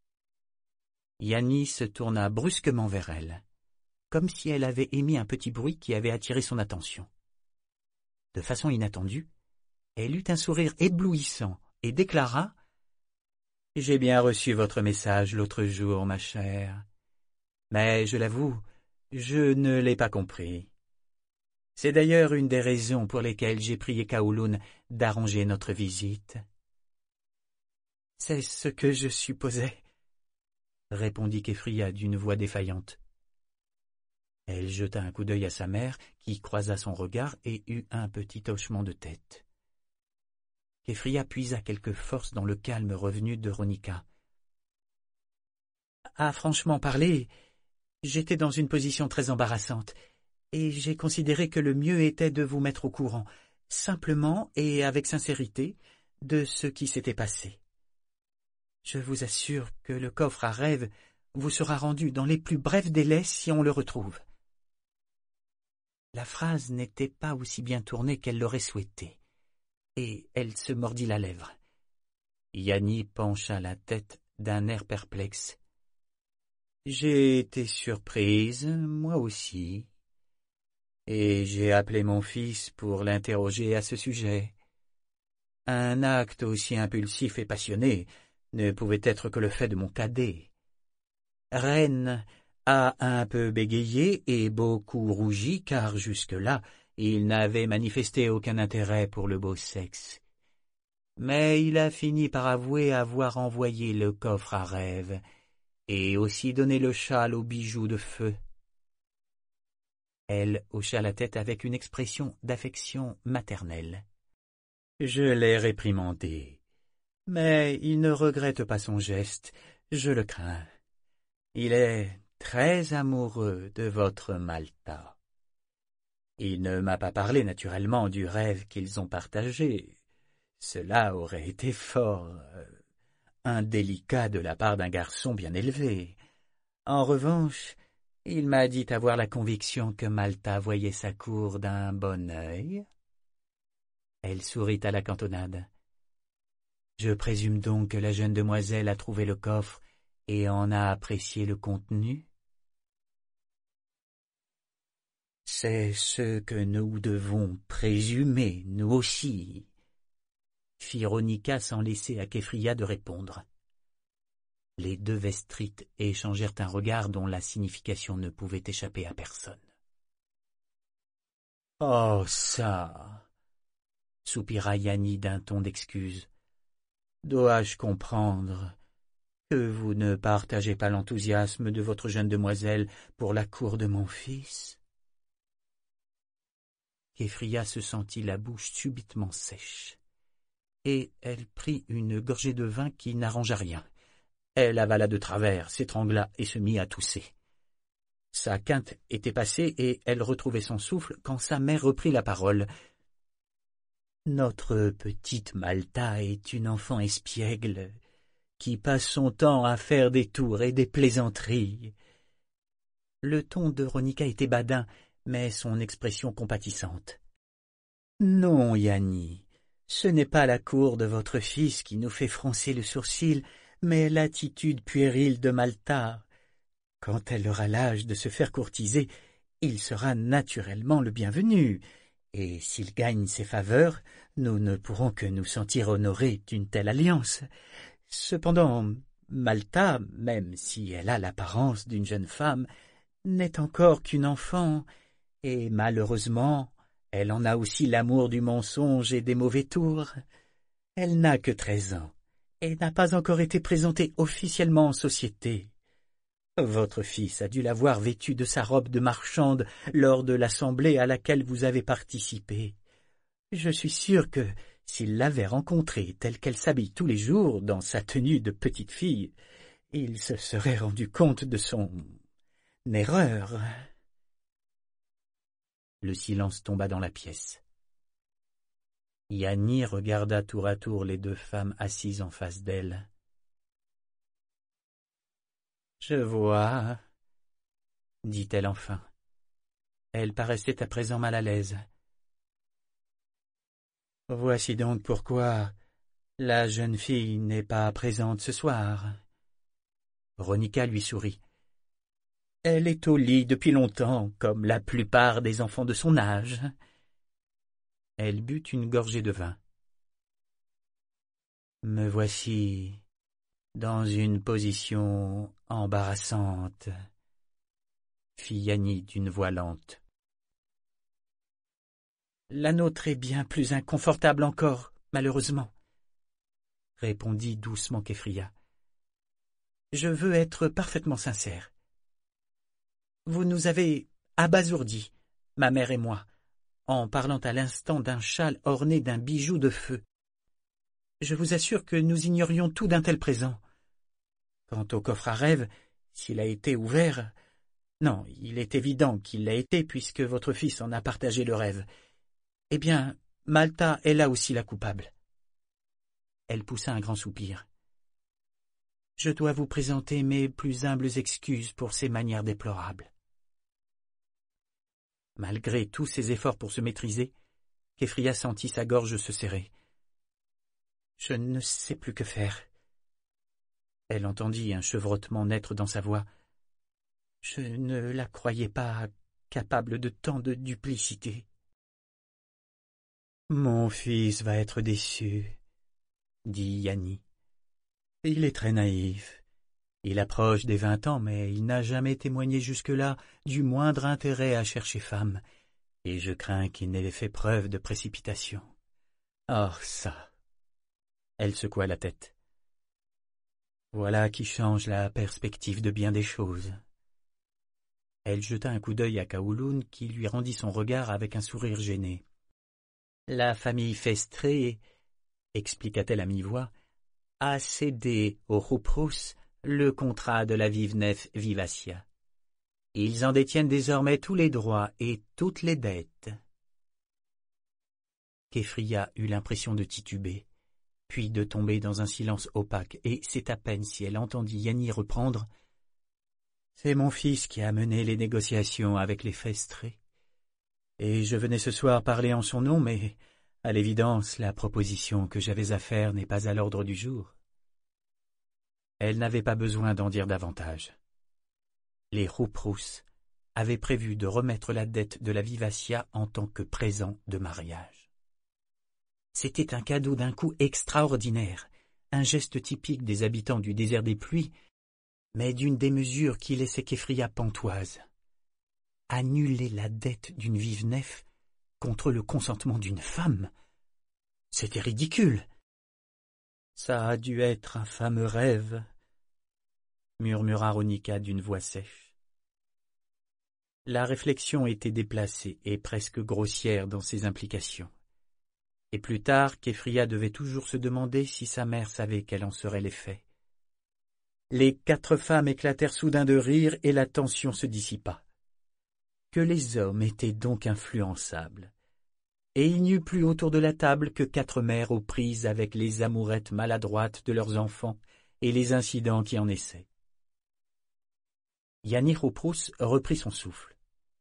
Yanni se tourna brusquement vers elle, comme si elle avait émis un petit bruit qui avait attiré son attention. De façon inattendue, elle eut un sourire éblouissant et déclara « J'ai bien reçu votre message l'autre jour, ma chère. Mais, je l'avoue, je ne l'ai pas compris. C'est d'ailleurs une des raisons pour lesquelles j'ai prié Kowloon d'arranger notre visite. »« C'est ce que je supposais, » répondit Keffria d'une voix défaillante. Elle jeta un coup d'œil à sa mère, qui croisa son regard et eut un petit hochement de tête. Keffria puisa quelque force dans le calme revenu de Ronika. « À franchement parler, j'étais dans une position très embarrassante, et j'ai considéré que le mieux était de vous mettre au courant, simplement et avec sincérité, de ce qui s'était passé. Je vous assure que le coffre à rêve vous sera rendu dans les plus brefs délais si on le retrouve. » La phrase n'était pas aussi bien tournée qu'elle l'aurait souhaité, et elle se mordit la lèvre. Yanni pencha la tête d'un air perplexe. « J'ai été surprise, moi aussi, et j'ai appelé mon fils pour l'interroger à ce sujet. Un acte aussi impulsif et passionné ne pouvait être que le fait de mon cadet. Reine a un peu bégayé et beaucoup rougi, car jusque-là, il n'avait manifesté aucun intérêt pour le beau sexe. Mais il a fini par avouer avoir envoyé le coffre à rêve, et aussi donné le châle aux bijoux de feu. Elle hocha la tête avec une expression d'affection maternelle. Je l'ai réprimandé, mais il ne regrette pas son geste, je le crains. Il est très amoureux de votre Malta. Il ne m'a pas parlé naturellement du rêve qu'ils ont partagé. Cela aurait été fort indélicat de la part d'un garçon bien élevé. En revanche, il m'a dit avoir la conviction que Malta voyait sa cour d'un bon œil. Elle sourit à la cantonade. Je présume donc que la jeune demoiselle a trouvé le coffre et en a apprécié le contenu? C'est ce que nous devons présumer, nous aussi, fit Ronica sans laisser à Keffria de répondre. Les deux Vestrites échangèrent un regard dont la signification ne pouvait échapper à personne. « Oh, ça !» soupira Yanni d'un ton d'excuse. « Dois-je comprendre que vous ne partagez pas l'enthousiasme de votre jeune demoiselle pour la cour de mon fils ?» Keffria se sentit la bouche subitement sèche, et elle prit une gorgée de vin qui n'arrangea rien. Elle avala de travers, s'étrangla et se mit à tousser. Sa quinte était passée et elle retrouvait son souffle quand sa mère reprit la parole. « Notre petite Malta est une enfant espiègle qui passe son temps à faire des tours et des plaisanteries. » Le ton de Ronica était badin, mais son expression compatissante. « Non, Yanni, ce n'est pas la cour de votre fils qui nous fait froncer le sourcil, mais l'attitude puérile de Malta. Quand elle aura l'âge de se faire courtiser, il sera naturellement le bienvenu, et s'il gagne ses faveurs, nous ne pourrons que nous sentir honorés d'une telle alliance. Cependant, Malta, même si elle a l'apparence d'une jeune femme, n'est encore qu'une enfant, et malheureusement, elle en a aussi l'amour du mensonge et des mauvais tours. Elle n'a que 13 ans. Et n'a pas encore été présentée officiellement en société. Votre fils a dû la voir vêtue de sa robe de marchande lors de l'assemblée à laquelle vous avez participé. Je suis sûr que, s'il l'avait rencontrée telle qu'elle s'habille tous les jours dans sa tenue de petite fille, il se serait rendu compte de son erreur. Le silence tomba dans la pièce. Yanni regarda tour à tour les deux femmes assises en face d'elle. « Je vois, » dit-elle enfin. Elle paraissait à présent mal à l'aise. « Voici donc pourquoi la jeune fille n'est pas présente ce soir. » Ronica lui sourit. « Elle est au lit depuis longtemps, comme la plupart des enfants de son âge. » Elle but une gorgée de vin. « Me voici dans une position embarrassante, » fit Yanni d'une voix lente. « La nôtre est bien plus inconfortable encore, malheureusement, » répondit doucement Keffria. « Je veux être parfaitement sincère. Vous nous avez abasourdis, ma mère et moi, en parlant à l'instant d'un châle orné d'un bijou de feu. Je vous assure que nous ignorions tout d'un tel présent. Quant au coffre à rêve, s'il a été ouvert... Non, il est évident qu'il l'a été puisque votre fils en a partagé le rêve. Eh bien, Malta est là aussi la coupable. » Elle poussa un grand soupir. « Je dois vous présenter mes plus humbles excuses pour ces manières déplorables. » Malgré tous ses efforts pour se maîtriser, Keffria sentit sa gorge se serrer. « Je ne sais plus que faire. » Elle entendit un chevrotement naître dans sa voix. « Je ne la croyais pas capable de tant de duplicité. »« Mon fils va être déçu, » dit Yanni. « Il est très naïf. Il approche des 20 ans, mais il n'a jamais témoigné jusque-là du moindre intérêt à chercher femme, et je crains qu'il n'ait fait preuve de précipitation. Oh, ça !» Elle secoua la tête. « Voilà qui change la perspective de bien des choses. » Elle jeta un coup d'œil à Kowloon qui lui rendit son regard avec un sourire gêné. « La famille Festré, expliqua-t-elle à mi-voix, a cédé aux Rouprous le contrat de la vive nef Vivacia. Ils en détiennent désormais tous les droits et toutes les dettes. » Keffria eut l'impression de tituber, puis de tomber dans un silence opaque, et c'est à peine si elle entendit Yanni reprendre. « C'est mon fils qui a mené les négociations avec les Festré, et je venais ce soir parler en son nom, mais à l'évidence, la proposition que j'avais à faire n'est pas à l'ordre du jour. » Elle n'avait pas besoin d'en dire davantage. Les Rouprous avaient prévu de remettre la dette de la Vivacia en tant que présent de mariage. C'était un cadeau d'un coût extraordinaire, un geste typique des habitants du désert des pluies, mais d'une démesure qui laissait Keffria pantoise. Annuler la dette d'une vive nef contre le consentement d'une femme, c'était ridicule. « Ça a dû être un fameux rêve, » murmura Ronika d'une voix sèche. La réflexion était déplacée et presque grossière dans ses implications. Et plus tard, Keffria devait toujours se demander si sa mère savait quel en serait l'effet. Les 4 femmes éclatèrent soudain de rire et la tension se dissipa. Que les hommes étaient donc influençables. Et il n'y eut plus autour de la table que 4 mères aux prises avec les amourettes maladroites de leurs enfants et les incidents qui en naissaient. Yanni Rouprous reprit son souffle.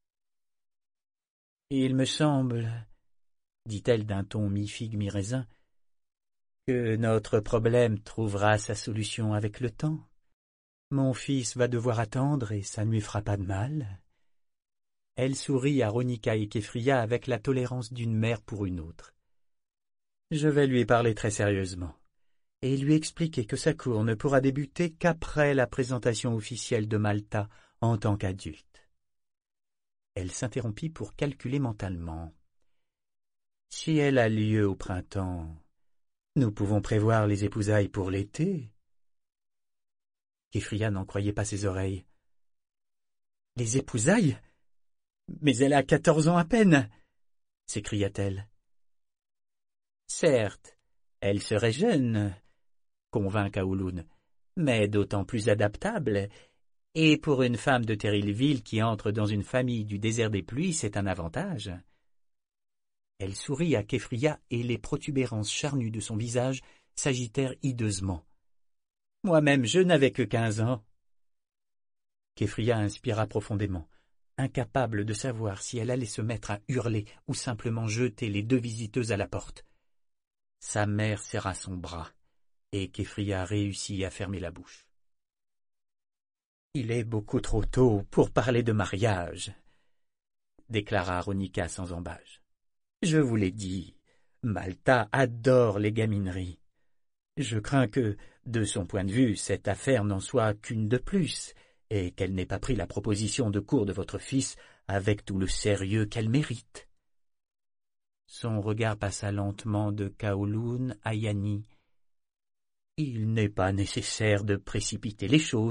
« Il me semble, dit-elle d'un ton mi-figue mi-raisin, que notre problème trouvera sa solution avec le temps. Mon fils va devoir attendre et ça ne lui fera pas de mal. » Elle sourit à Ronika et Keffria avec la tolérance d'une mère pour une autre. « Je vais lui parler très sérieusement et lui expliquer que sa cour ne pourra débuter qu'après la présentation officielle de Malta en tant qu'adulte. » Elle s'interrompit pour calculer mentalement. « Si elle a lieu au printemps, nous pouvons prévoir les épousailles pour l'été. » Keffria n'en croyait pas ses oreilles. « Les épousailles ? Mais elle a 14 ans à peine !» s'écria-t-elle. « Certes, elle serait jeune, » convint Kowloon, « mais d'autant plus adaptable, et pour une femme de Terrillville qui entre dans une famille du désert des pluies, c'est un avantage. » Elle sourit à Keffria et les protubérances charnues de son visage s'agitèrent hideusement. « Moi-même, je n'avais que 15 ans. » Keffria inspira profondément, incapable de savoir si elle allait se mettre à hurler ou simplement jeter les 2 visiteuses à la porte. Sa mère serra son bras, et Keffria réussit à fermer la bouche. « Il est beaucoup trop tôt pour parler de mariage, » déclara Ronika sans embâche. « Je vous l'ai dit, Malta adore les gamineries. Je crains que, de son point de vue, cette affaire n'en soit qu'une de plus, et qu'elle n'ait pas pris la proposition de cour de votre fils avec tout le sérieux qu'elle mérite. » Son regard passa lentement de Kowloon à Yanni. « Il n'est pas nécessaire de précipiter les choses. »«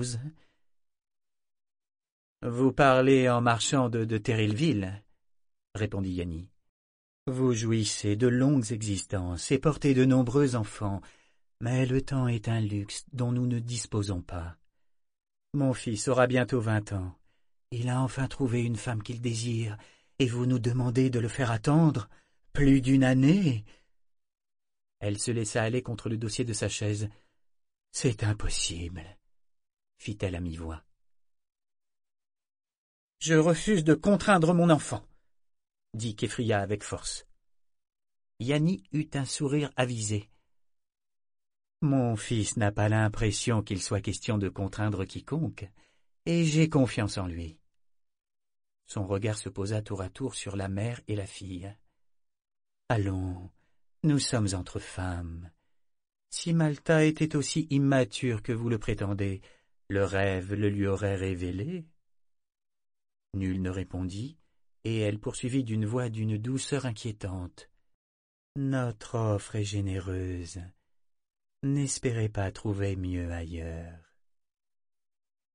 Vous parlez en marchand de Terrillville, » répondit Yanni. « Vous jouissez de longues existences et portez de nombreux enfants, mais le temps est un luxe dont nous ne disposons pas. Mon fils aura bientôt 20 ans. Il a enfin trouvé une femme qu'il désire, et vous nous demandez de le faire attendre plus d'1 année. » Elle se laissa aller contre le dossier de sa chaise. « C'est impossible, » fit-elle à mi-voix. « Je refuse de contraindre mon enfant, » dit Keffria avec force. Yanni eut un sourire avisé. « Mon fils n'a pas l'impression qu'il soit question de contraindre quiconque, et j'ai confiance en lui. » Son regard se posa tour à tour sur la mère et la fille. « Allons, nous sommes entre femmes. Si Malta était aussi immature que vous le prétendez, le rêve le lui aurait révélé. » Nul ne répondit, et elle poursuivit d'une voix d'une douceur inquiétante. « Notre offre est généreuse. N'espérez pas trouver mieux ailleurs. »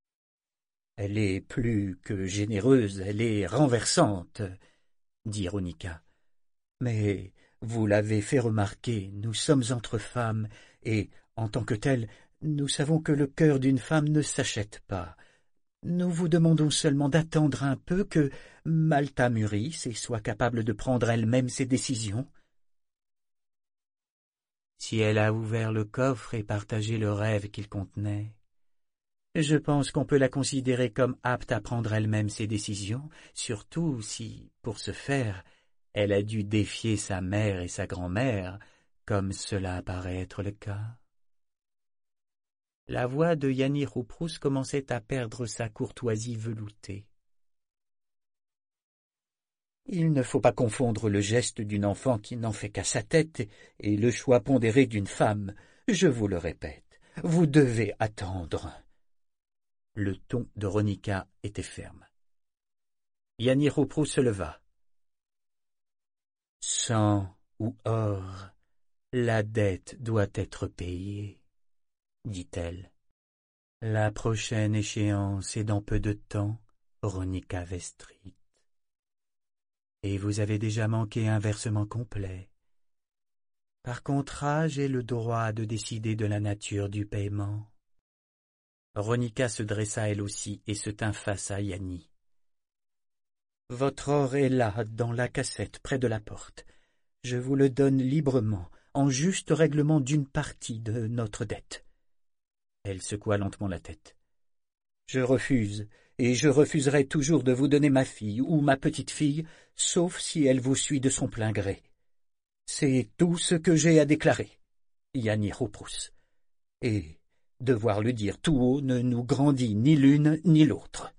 Elle est plus que généreuse, elle est renversante, dit Ronica. Mais vous l'avez fait remarquer, nous sommes entre femmes, et, en tant que telles, nous savons que le cœur d'une femme ne s'achète pas. Nous vous demandons seulement d'attendre un peu que Malta mûrisse et soit capable de prendre elle-même ses décisions. Si elle a ouvert le coffre et partagé le rêve qu'il contenait, je pense qu'on peut la considérer comme apte à prendre elle-même ses décisions, surtout si, pour ce faire, elle a dû défier sa mère et sa grand-mère, comme cela apparaît être le cas. La voix de Yanni Rouprous commençait à perdre sa courtoisie veloutée. Il ne faut pas confondre le geste d'une enfant qui n'en fait qu'à sa tête et le choix pondéré d'une femme. Je vous le répète, vous devez attendre. Le ton de Ronica était ferme. Yanni Rouprous se leva. Sang ou or, la dette doit être payée, dit-elle. La prochaine échéance est dans peu de temps, Ronica Vestrit. Et vous avez déjà manqué un versement complet. Par contrat, j'ai le droit de décider de la nature du paiement. Ronica se dressa elle aussi et se tint face à Yanni. Votre or est là, dans la cassette, près de la porte. Je vous le donne librement, en juste règlement d'une partie de notre dette. Elle secoua lentement la tête. Je refuse, et je refuserai toujours de vous donner ma fille ou ma petite-fille, sauf si elle vous suit de son plein gré. C'est tout ce que j'ai à déclarer, Yanni Rouprous. Et devoir le dire tout haut ne nous grandit ni l'une ni l'autre.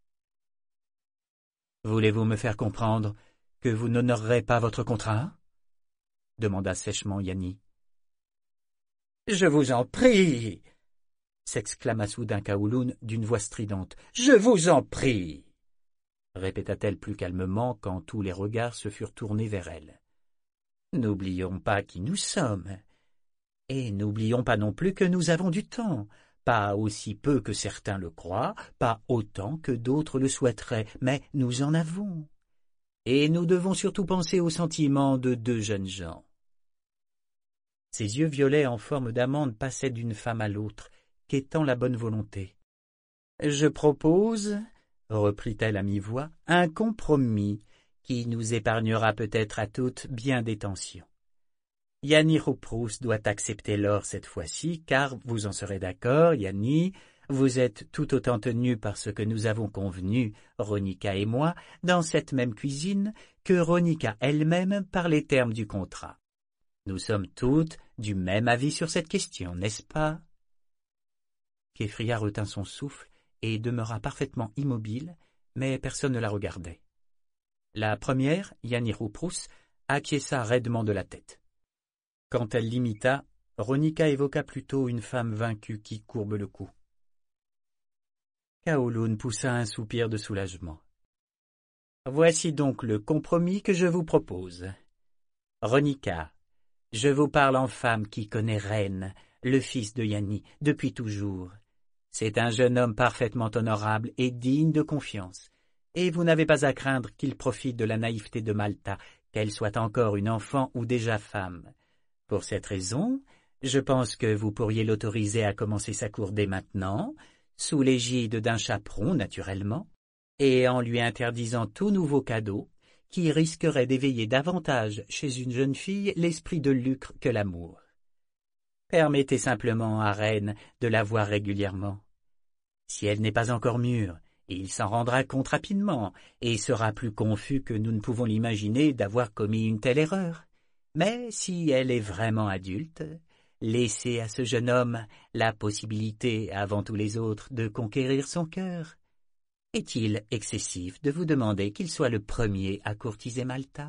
Voulez-vous me faire comprendre que vous n'honorerez pas votre contrat? Demanda sèchement Yanni. Je vous en prie, s'exclama soudain Kowloon d'une voix stridente. Je vous en prie, répéta-t-elle plus calmement quand tous les regards se furent tournés vers elle. N'oublions pas qui nous sommes. Et n'oublions pas non plus que nous avons du temps, pas aussi peu que certains le croient, pas autant que d'autres le souhaiteraient, mais nous en avons. Et nous devons surtout penser aux sentiments de deux jeunes gens. Ses yeux violets en forme d'amande passaient d'une femme à l'autre, quêtant la bonne volonté. « Je propose, reprit-elle à mi-voix, un compromis qui nous épargnera peut-être à toutes bien des tensions. Yanni Rouprous doit accepter l'or cette fois-ci, car, vous en serez d'accord, Yanni, vous êtes tout autant tenu par ce que nous avons convenu, Ronica et moi, dans cette même cuisine, que Ronica elle-même par les termes du contrat. Nous sommes toutes du même avis sur cette question, n'est-ce pas? » Keffria retint son souffle et demeura parfaitement immobile, mais personne ne la regardait. La première, Yanni Rouprous, acquiesça raidement de la tête. Quand elle l'imita, Ronica évoqua plutôt une femme vaincue qui courbe le cou. Kowloon poussa un soupir de soulagement. « Voici donc le compromis que je vous propose. Ronica, je vous parle en femme qui connaît Ren, le fils de Yanni, depuis toujours. C'est un jeune homme parfaitement honorable et digne de confiance, et vous n'avez pas à craindre qu'il profite de la naïveté de Malta, qu'elle soit encore une enfant ou déjà femme. Pour cette raison, je pense que vous pourriez l'autoriser à commencer sa cour dès maintenant, sous l'égide d'un chaperon naturellement, et en lui interdisant tout nouveau cadeau qui risquerait d'éveiller davantage chez une jeune fille l'esprit de lucre que l'amour. Permettez simplement à Reine de la voir régulièrement. Si elle n'est pas encore mûre, il s'en rendra compte rapidement et sera plus confus que nous ne pouvons l'imaginer d'avoir commis une telle erreur. Mais si elle est vraiment adulte, laissez à ce jeune homme la possibilité, avant tous les autres, de conquérir son cœur. Est-il excessif de vous demander qu'il soit le premier à courtiser Malta?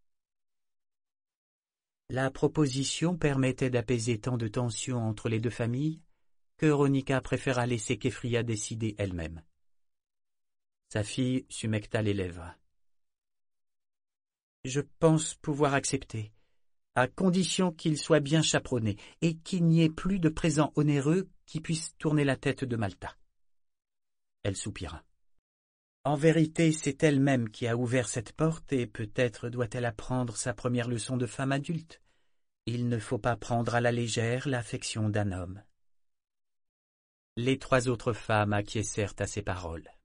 La proposition permettait d'apaiser tant de tensions entre les deux familles que Ronica préféra laisser Keffria décider elle-même. Sa fille s'humecta les lèvres. « Je pense pouvoir accepter, à condition qu'il soit bien chaperonné et qu'il n'y ait plus de présent onéreux qui puisse tourner la tête de Malta. » Elle soupira. En vérité, c'est elle-même qui a ouvert cette porte et peut-être doit-elle apprendre sa première leçon de femme adulte. Il ne faut pas prendre à la légère l'affection d'un homme. Les 3 autres femmes acquiescèrent à ces paroles.